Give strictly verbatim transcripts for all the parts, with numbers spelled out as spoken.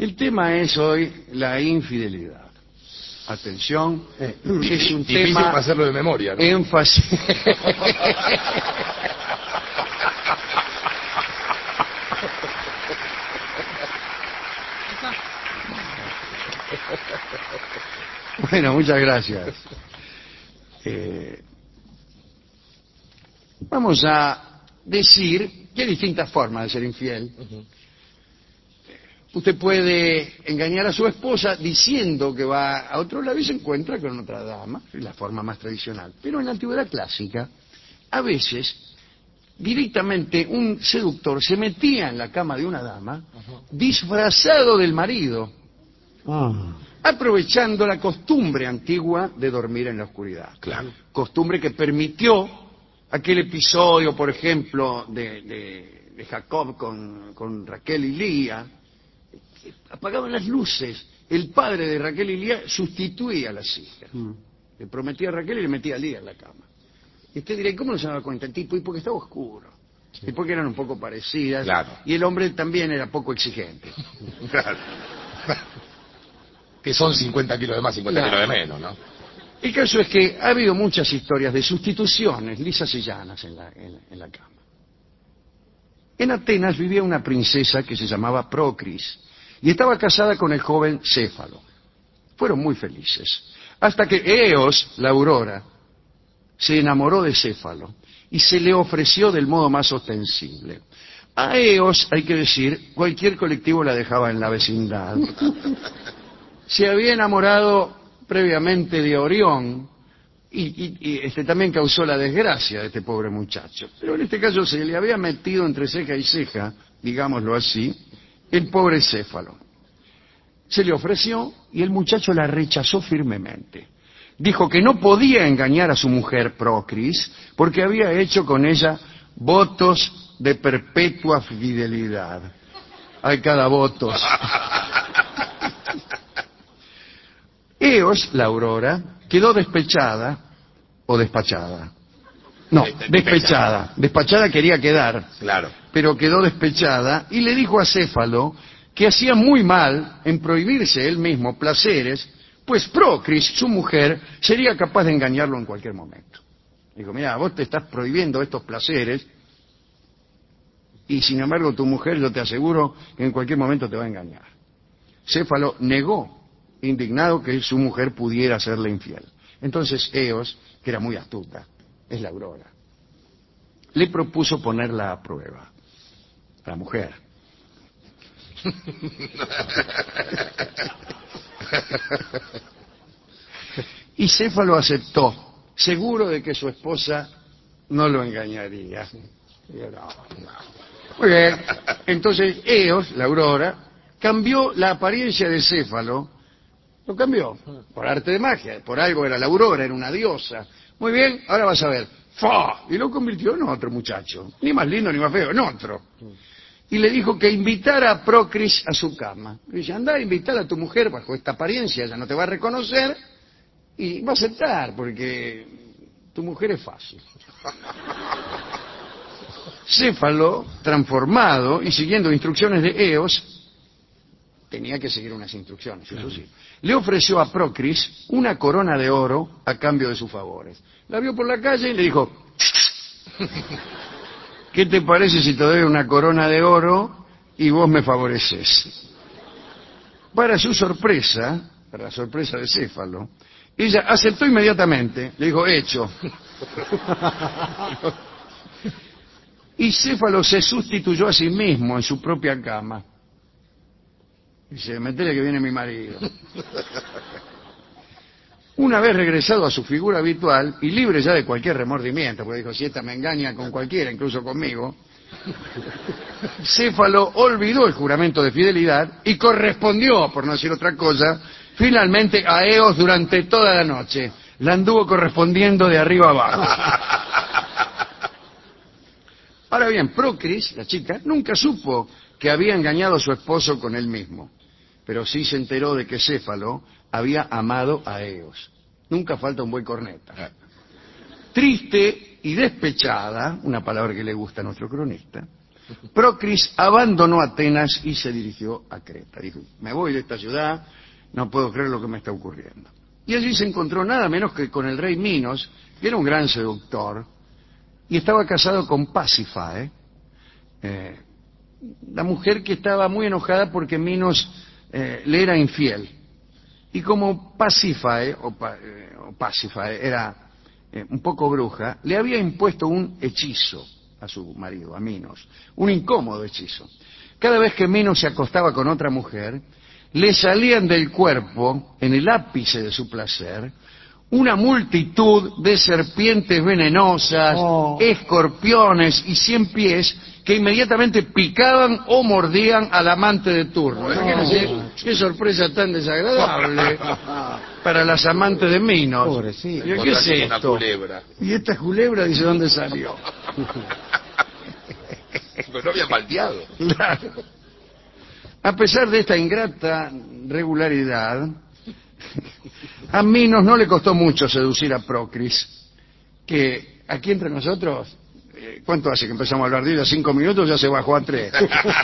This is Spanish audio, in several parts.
El tema es hoy la infidelidad. Atención, Eh, es un difícil tema... para hacerlo de memoria, ¿no? Énfasis... Bueno, muchas gracias. Eh, vamos a decir que hay distintas formas de ser infiel. Uh-huh. Usted puede engañar a su esposa diciendo que va a otro lado y se encuentra con otra dama, es la forma más tradicional. Pero en la antigüedad clásica, a veces, directamente un seductor se metía en la cama de una dama uh-huh. disfrazado del marido, uh. aprovechando la costumbre antigua de dormir en la oscuridad. Claro. Costumbre que permitió aquel episodio, por ejemplo, de, de, de Jacob con, con Raquel y Lía. Apagaban las luces, el padre de Raquel y Lía sustituía a las hijas. Mm. Le prometía a Raquel y le metía a Lía en la cama. Y usted dirá, ¿cómo no se daba cuenta el tipo? Y porque estaba oscuro. Sí. Y porque eran un poco parecidas. Claro. Y el hombre también era poco exigente. Claro. Que son cincuenta kilos de más, cincuenta claro. kilos de menos, ¿no? El caso es que ha habido muchas historias de sustituciones lisas y llanas en la, en, en la cama. En Atenas vivía una princesa que se llamaba Procris y estaba casada con el joven Céfalo. Fueron muy felices, hasta que Eos, la aurora, se enamoró de Céfalo y se le ofreció del modo más ostensible. A Eos, hay que decir, cualquier colectivo la dejaba en la vecindad. Se había enamorado previamente de Orión y, y, y este también causó la desgracia de este pobre muchacho. Pero en este caso se le había metido entre ceja y ceja, digámoslo así, el pobre Céfalo. Se le ofreció y el muchacho la rechazó firmemente. Dijo que no podía engañar a su mujer Procris porque había hecho con ella votos de perpetua fidelidad. Hay cada votos. Eos, la aurora, quedó despechada o despachada. No, despechada. Despachada quería quedar. Claro. Pero quedó despechada y le dijo a Céfalo que hacía muy mal en prohibirse él mismo placeres, pues Procris, su mujer, sería capaz de engañarlo en cualquier momento. Dijo, mira, vos te estás prohibiendo estos placeres y sin embargo tu mujer, yo te aseguro que en cualquier momento te va a engañar. Céfalo negó, indignado, que su mujer pudiera serle infiel. Entonces Eos, que era muy astuta, es la aurora, le propuso ponerla a prueba a la mujer. Y Céfalo aceptó, seguro de que su esposa no lo engañaría. No, no. Muy bien, entonces Eos, la aurora, cambió la apariencia de Céfalo, lo cambió, por arte de magia, por algo era la aurora, era una diosa. Muy bien, ahora vas a ver, ¡fa! Y lo convirtió en otro muchacho, ni más lindo ni más feo, en otro. Y le dijo que invitara a Procris a su cama. Le dice, anda a invitar a tu mujer bajo esta apariencia, ella no te va a reconocer y va a aceptar, porque tu mujer es fácil. Céfalo, transformado y siguiendo instrucciones de Eos, tenía que seguir unas instrucciones, eso sí. Le ofreció a Procris una corona de oro a cambio de sus favores. La vio por la calle y le dijo, ¿qué te parece si te doy una corona de oro y vos me favoreces? Para su sorpresa, para la sorpresa de Céfalo, ella aceptó inmediatamente, le dijo, hecho. Y Céfalo se sustituyó a sí mismo en su propia cama. Dice, metele que viene mi marido. Una vez regresado a su figura habitual y libre ya de cualquier remordimiento, porque dijo, si esta me engaña con cualquiera, incluso conmigo, Céfalo olvidó el juramento de fidelidad y correspondió, por no decir otra cosa, finalmente a Eos durante toda la noche. La anduvo correspondiendo de arriba abajo. Ahora bien, Procris, la chica, nunca supo que había engañado a su esposo con él mismo, pero sí se enteró de que Céfalo había amado a Eos. Nunca falta un buen corneta. Triste y despechada, una palabra que le gusta a nuestro cronista, Procris abandonó Atenas y se dirigió a Creta. Dijo, me voy de esta ciudad, no puedo creer lo que me está ocurriendo. Y allí se encontró nada menos que con el rey Minos, que era un gran seductor, y estaba casado con Pasífae, eh, la mujer que estaba muy enojada porque Minos eh, le era infiel. Y como Pasífae, o, pa, eh, o Pasífae era eh, un poco bruja, le había impuesto un hechizo a su marido, a Minos, un incómodo hechizo. Cada vez que Minos se acostaba con otra mujer, le salían del cuerpo, en el ápice de su placer, una multitud de serpientes venenosas, Oh. escorpiones y cien pies que inmediatamente picaban o mordían al amante de turno. Imagínense qué sorpresa tan desagradable para las amantes de Minos. Pobrecito. Digo, ¿qué es Encontraste una esto? culebra. Y esta culebra dice dónde salió. Pero no había malteado. Claro. A pesar de esta ingrata regularidad, a Minos no le costó mucho seducir a Procris, que aquí entre nosotros, eh, ¿cuánto hace que empezamos a hablar de ella? Cinco minutos, ya se bajó a tres.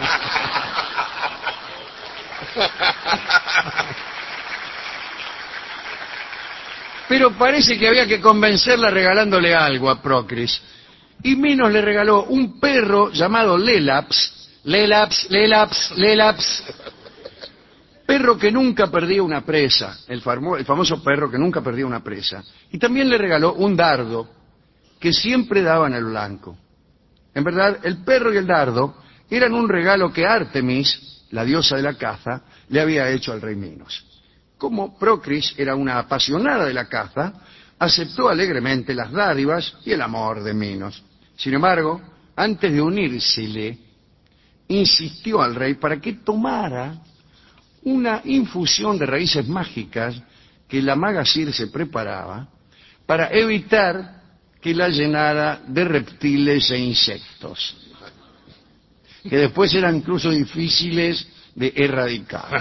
Pero parece que había que convencerla regalándole algo a Procris. Y Minos le regaló un perro llamado Lelaps, Lelaps, Lelaps, Lelaps, perro que nunca perdía una presa, el, famo, el famoso perro que nunca perdía una presa. Y también le regaló un dardo que siempre daba en el blanco. En verdad, el perro y el dardo eran un regalo que Artemis, la diosa de la caza, le había hecho al rey Minos. Como Procris era una apasionada de la caza, aceptó alegremente las dádivas y el amor de Minos. Sin embargo, antes de unírsele, insistió al rey para que tomara una infusión de raíces mágicas que la maga Circe preparaba para evitar que la llenara de reptiles e insectos, que después eran incluso difíciles de erradicar.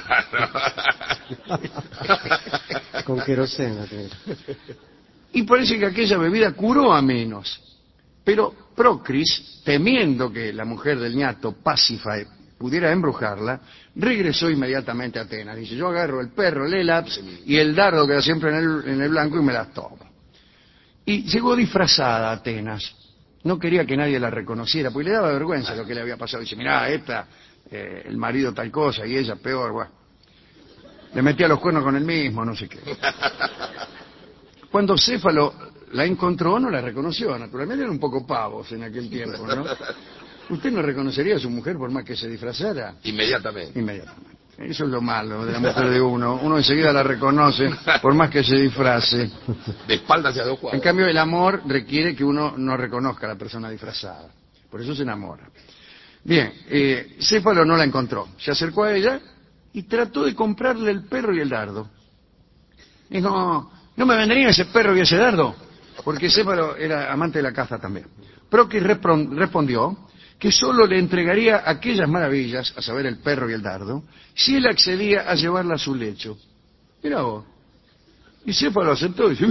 Con queroseno. Creo. Y parece que aquella bebida curó a Minos. Pero Procris, temiendo que la mujer del ñato, Pasífae, pudiera embrujarla, regresó inmediatamente a Atenas. Dice, yo agarro el perro, Lelaps, y el dardo queda siempre en el, en el blanco y me las tomo. Y llegó disfrazada a Atenas. No quería que nadie la reconociera, porque le daba vergüenza lo que le había pasado. Dice, mirá, esta, eh, el marido tal cosa, y ella peor, bueno. Le metía los cuernos con el mismo, no sé qué. Cuando Céfalo la encontró, no la reconoció. Naturalmente eran un poco pavos en aquel tiempo, ¿no? ¿Usted no reconocería a su mujer por más que se disfrazara? Inmediatamente. Inmediatamente. Eso es lo malo de la mujer de uno. Uno enseguida la reconoce por más que se disfrace. De espaldas hacia dos En cuadros. cambio, el amor requiere que uno no reconozca a la persona disfrazada. Por eso se enamora. Bien, eh, Céfalo no la encontró. Se acercó a ella y trató de comprarle el perro y el dardo. Dijo, ¿no me venderían ese perro y ese dardo? Porque Céfalo era amante de la caza también. Procris respondió que solo le entregaría aquellas maravillas, a saber, el perro y el dardo, si él accedía a llevarla a su lecho. Mirá vos. Y Céfalo aceptó. Y...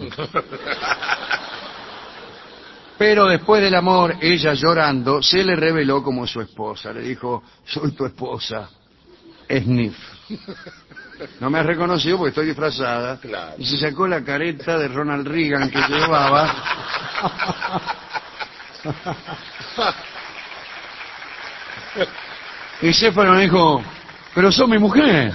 Pero después del amor, ella llorando, se le reveló como su esposa. Le dijo, soy tu esposa, Sniff. No me has reconocido porque estoy disfrazada. Claro. Y se sacó la careta de Ronald Reagan que llevaba. Y Céfalo dijo, pero sos mi mujer.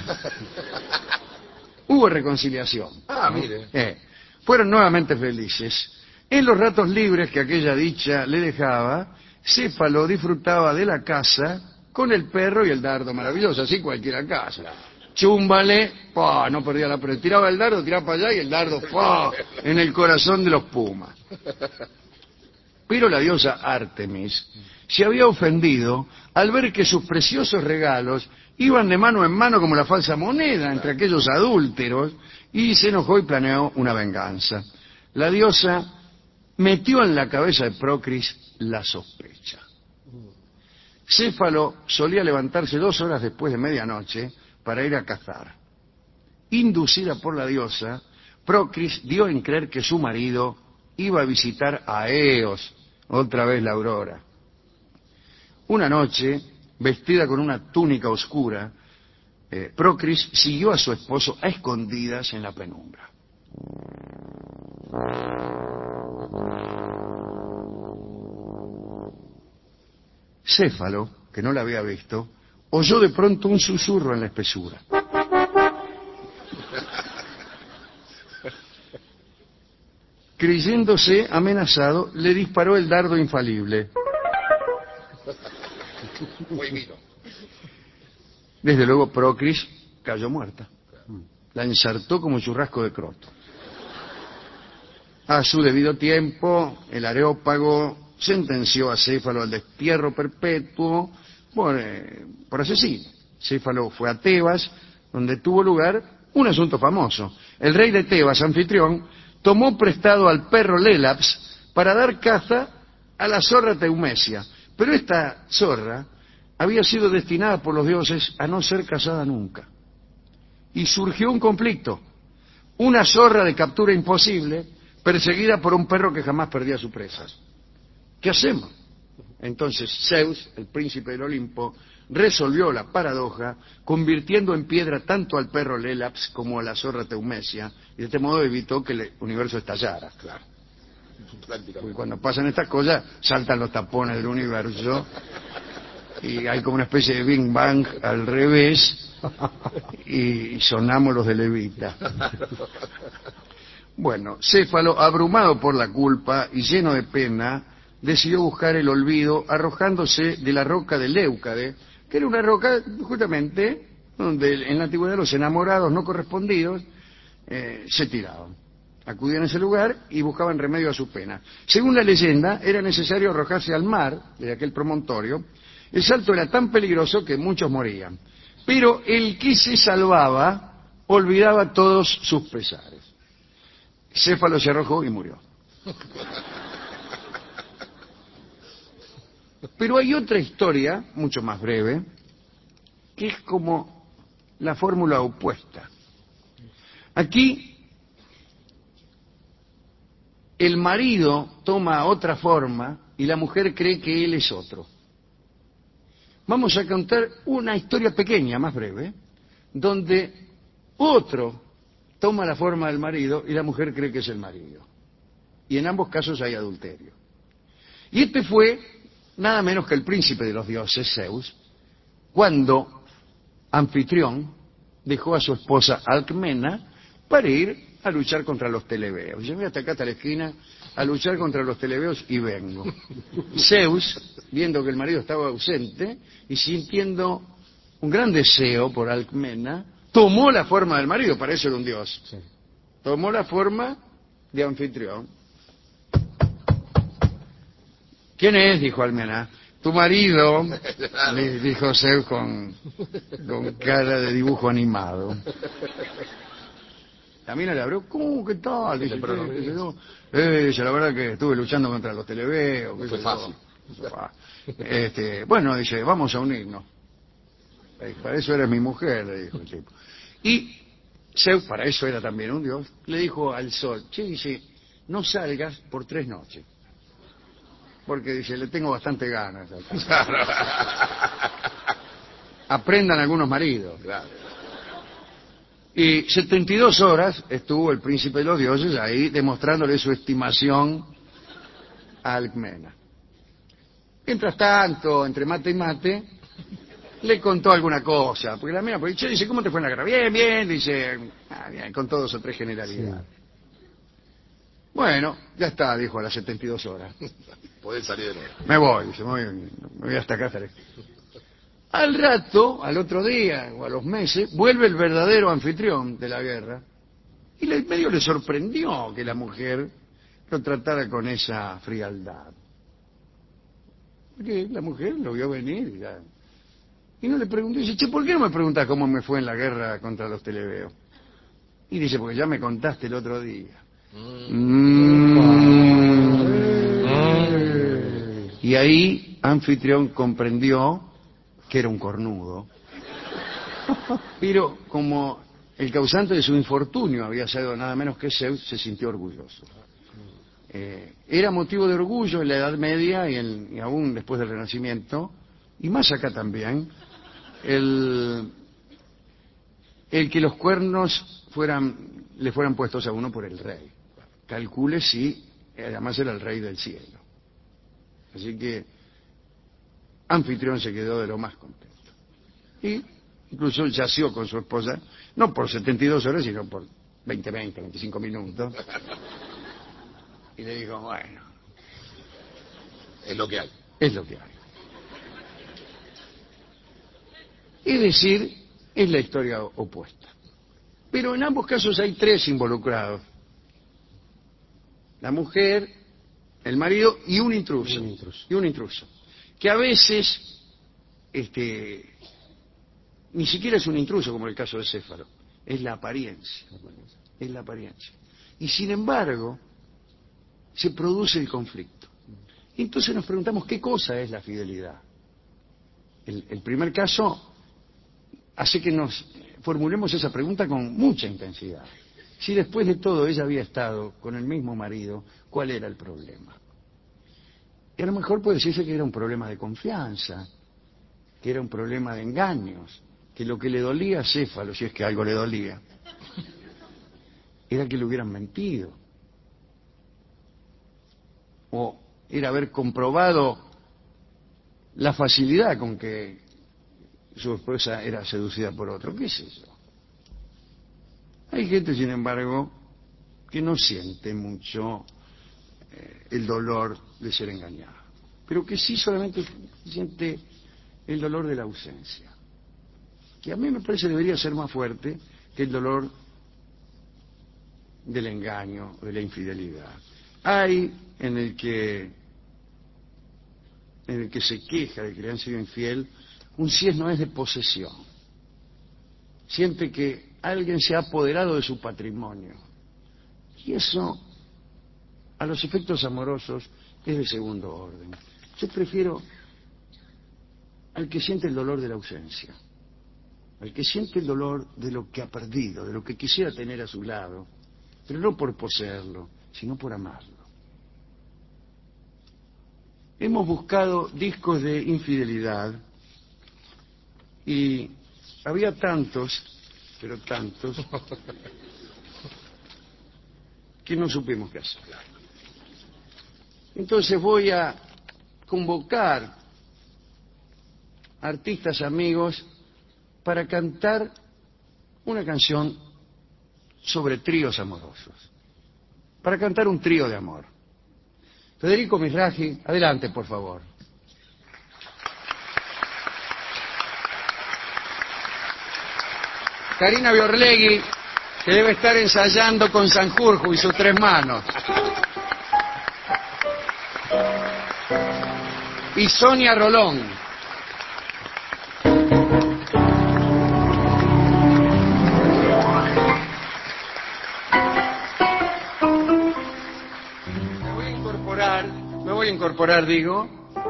Hubo reconciliación. Ah, ¿no? mire. Eh, fueron nuevamente felices. En los ratos libres que aquella dicha le dejaba, Céfalo disfrutaba de la caza con el perro y el dardo maravilloso, así cualquiera casa. Chúmbale, pa, no perdía la presa. Tiraba el dardo, tiraba para allá y el dardo, pa, en el corazón de los pumas. Pero la diosa Artemis se había ofendido al ver que sus preciosos regalos iban de mano en mano como la falsa moneda entre aquellos adúlteros y se enojó y planeó una venganza. La diosa metió en la cabeza de Procris la sospecha. Céfalo solía levantarse dos horas después de medianoche para ir a cazar. Inducida por la diosa, Procris dio en creer que su marido iba a visitar a Eos, otra vez la aurora. Una noche, vestida con una túnica oscura, eh, Procris siguió a su esposo a escondidas en la penumbra. Céfalo, que no la había visto, oyó de pronto un susurro en la espesura. Creyéndose amenazado, le disparó el dardo infalible. Muy vino. Desde luego Procris cayó muerta. La ensartó como churrasco de croto. A su debido tiempo, el Areópago sentenció a Céfalo al destierro perpetuo por, eh, por asesino. Céfalo fue a Tebas, donde tuvo lugar un asunto famoso. El rey de Tebas, Anfitrión, tomó prestado al perro Lélaps para dar caza a la zorra Teumesia. Pero esta zorra había sido destinada por los dioses a no ser cazada nunca. Y surgió un conflicto. Una zorra de captura imposible, perseguida por un perro que jamás perdía su presa. ¿Qué hacemos? Entonces Zeus, el príncipe del Olimpo, resolvió la paradoja, convirtiendo en piedra tanto al perro Lélaps como a la zorra Teumesia, y de este modo evitó que el universo estallara. Claro. Porque cuando pasan estas cosas, saltan los tapones del universo, y hay como una especie de Big Bang al revés, y sonamos los de Levita. Bueno, Céfalo, abrumado por la culpa y lleno de pena, decidió buscar el olvido arrojándose de la roca de Leucade, que era una roca justamente donde en la antigüedad los enamorados no correspondidos eh, se tiraban. Acudían a ese lugar y buscaban remedio a su pena. Según la leyenda, era necesario arrojarse al mar, de aquel promontorio. El salto era tan peligroso que muchos morían. Pero el que se salvaba olvidaba todos sus pesares. Céfalo se arrojó y murió. Pero hay otra historia, mucho más breve, que es como la fórmula opuesta. Aquí el marido toma otra forma y la mujer cree que él es otro. Vamos a contar una historia pequeña, más breve, donde otro toma la forma del marido y la mujer cree que es el marido. Y en ambos casos hay adulterio. Y este fue nada menos que el príncipe de los dioses, Zeus, cuando Anfitrión dejó a su esposa Alcmena para ir a luchar contra los telebeos. Yo voy hasta acá, hasta la esquina, a luchar contra los telebeos y vengo. Zeus, viendo que el marido estaba ausente y sintiendo un gran deseo por Alcmena, tomó la forma del marido, para eso era un dios. Sí. Tomó la forma de Anfitrión. ¿Quién es? Dijo Alcmena. Tu marido, le dijo Zeus con, con cara de dibujo animado. La mina le abrió, ¿cómo? ¿Qué tal? Dice, ¿qué, no? eh, dice, la verdad que estuve luchando contra los televeos. Fue fácil. Este, bueno, dice, vamos a unirnos. Para eso eres mi mujer, le dijo el tipo. Y Zeus, para eso era también un dios, le dijo al sol, che, dice, no salgas por tres noches. Porque, dice, le tengo bastante ganas. Aprendan algunos maridos. Claro. Y setenta y dos horas estuvo el príncipe de los dioses ahí demostrándole su estimación a Alcmena. Mientras tanto, entre mate y mate, le contó alguna cosa. Porque la mina, porque, che, dice, ¿cómo te fue en la guerra? Bien, bien, dice, ah, bien, con dos o tres generalidades. Sí. Bueno, ya está, dijo a las setenta y dos horas. Podés salir de nuevo. Me voy, dice, me voy, me voy hasta acá, hasta aquí. Al rato, al otro día o a los meses, vuelve el verdadero anfitrión de la guerra y le, medio le sorprendió que la mujer lo tratara con esa frialdad. Porque la mujer lo vio venir y, ya, y no le preguntó, dice, che, ¿por qué no me preguntas cómo me fue en la guerra contra los telebeos? Y dice, porque ya me contaste el otro día. Mm. Mm. Y ahí Anfitrión comprendió que era un cornudo, pero como el causante de su infortunio había sido nada menos que Zeus, se sintió orgulloso. Eh, era motivo de orgullo en la Edad Media y, en, y aún después del Renacimiento y más acá también, el, el que los cuernos fueran, le fueran puestos a uno por el rey. Calcule si, además era el rey del cielo. Así que Anfitrión se quedó de lo más contento. Y incluso yació con su esposa, no por setenta y dos horas, sino por veinte, veinte, veinticinco minutos. Y le dijo, bueno, Es lo que hay. es lo que hay. Es decir, es la historia opuesta. Pero en ambos casos hay tres involucrados. La mujer, el marido y un intruso. Un intruso. Y un intruso. Que a veces, este, ni siquiera es un intruso como el caso de Céfalo. Es la apariencia. Es la apariencia. Y sin embargo, se produce el conflicto. Y entonces nos preguntamos qué cosa es la fidelidad. El, el primer caso hace que nos formulemos esa pregunta con mucha intensidad. Si después de todo ella había estado con el mismo marido, ¿cuál era el problema? Y a lo mejor puede decirse que era un problema de confianza, que era un problema de engaños, que lo que le dolía a Céfalo, si es que algo le dolía, era que le hubieran mentido. O era haber comprobado la facilidad con que su esposa era seducida por otro. ¿Qué es eso? Hay gente, sin embargo, que no siente mucho eh, el dolor de ser engañada, pero que sí solamente siente el dolor de la ausencia, que a mí me parece debería ser más fuerte que el dolor del engaño, de la infidelidad. Hay en el que en el que se queja de que le han sido infiel, un sí es no es de posesión. Siente que alguien se ha apoderado de su patrimonio. Y eso, a los efectos amorosos, es de segundo orden. Yo prefiero al que siente el dolor de la ausencia, al que siente el dolor de lo que ha perdido, de lo que quisiera tener a su lado, pero no por poseerlo, sino por amarlo. Hemos buscado discos de infidelidad y había tantos, pero tantos, que no supimos qué hacer. Entonces voy a convocar artistas amigos para cantar una canción sobre tríos amorosos, para cantar un trío de amor. Federico Mizrahi, adelante, por favor. Karina Biorlegui, que debe estar ensayando con Sanjurjo y sus tres manos. Y Sonia Rolón. Me voy a incorporar, me voy a incorporar, digo,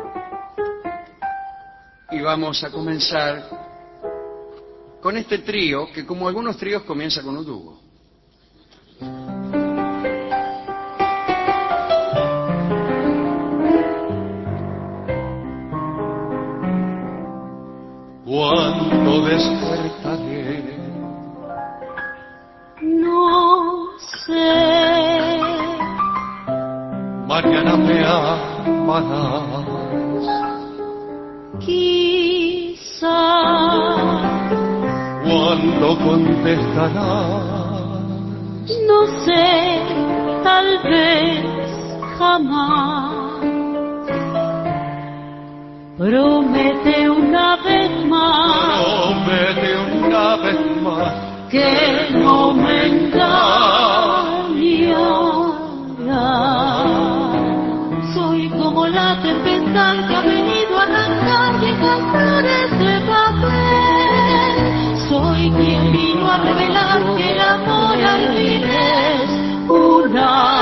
y vamos a comenzar con este trío, que como algunos tríos comienza con un dúo. Cuando despertaré, no sé, mañana me amarás. quizá Cuando contestarás, no sé, tal vez jamás. Promete una vez más promete una vez más que no me engañarás. Soy como la tempestad que ha venido a arrancar viejas flores de papel. Soy quien vino a revelar que el amor al fin es un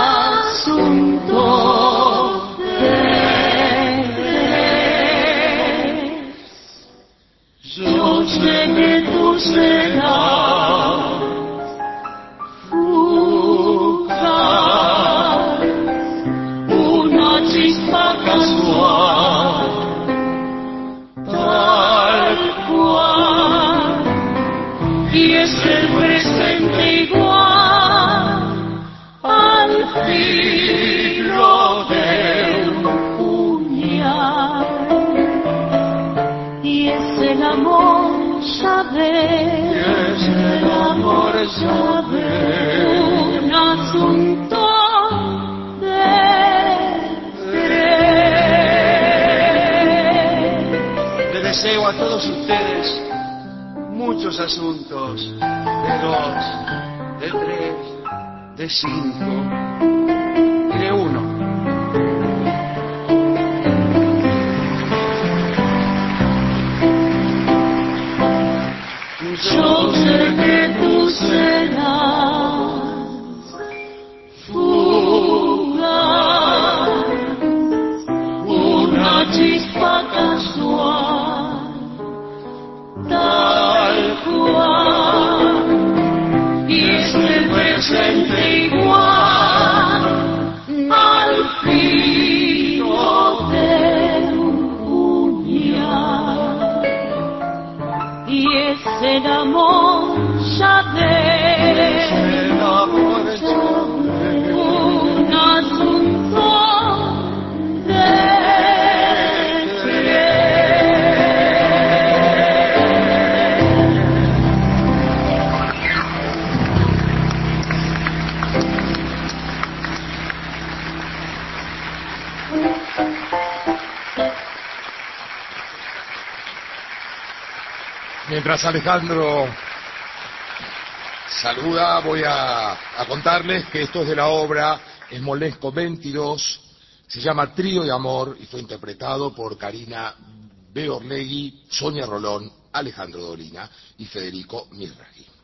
asunto de fe. Yo sé que tú serás fugaz, una chispa casual, y es el presente igual al filo de un puñal, y es el amor saber, Y es el amor saber, un asunto de tres. Les deseo a todos ustedes muchos asuntos, de dos, de tres, de cinco y de uno. Yo sé que tú serás fugaz, una chispa casual, tal cual, y es el presente igual al filo de un puñal, y es el amor saber, el amor saber, un asunto de tres. Mientras Alejandro saluda, voy a, a contarles que esto es de la obra Smolensk veintidós, se llama Trío de Amor y fue interpretado por Karina Beorlegui, Sonia Rolón, Alejandro Dolina y Federico Milraghi.